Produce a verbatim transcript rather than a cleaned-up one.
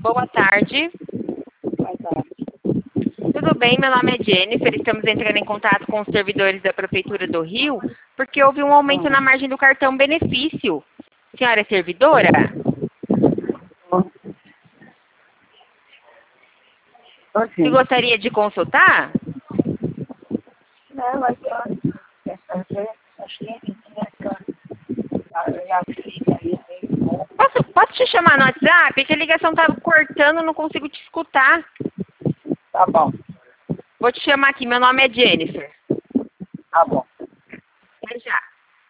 Boa tarde. Boa tarde. Tudo bem? Meu nome é Jennifer. Estamos entrando em contato com os servidores da Prefeitura do Rio, porque houve um aumento Hum. na margem do cartão benefício. A senhora é servidora? Assim, Se gostaria de consultar? não, mas eu quero fazer, achei que tinha que já fiz aí. Posso, posso te chamar no WhatsApp? É que a ligação tá cortando, não consigo te escutar. Tá bom, Vou te chamar aqui. Meu nome é Jennifer. tá bom. Até já.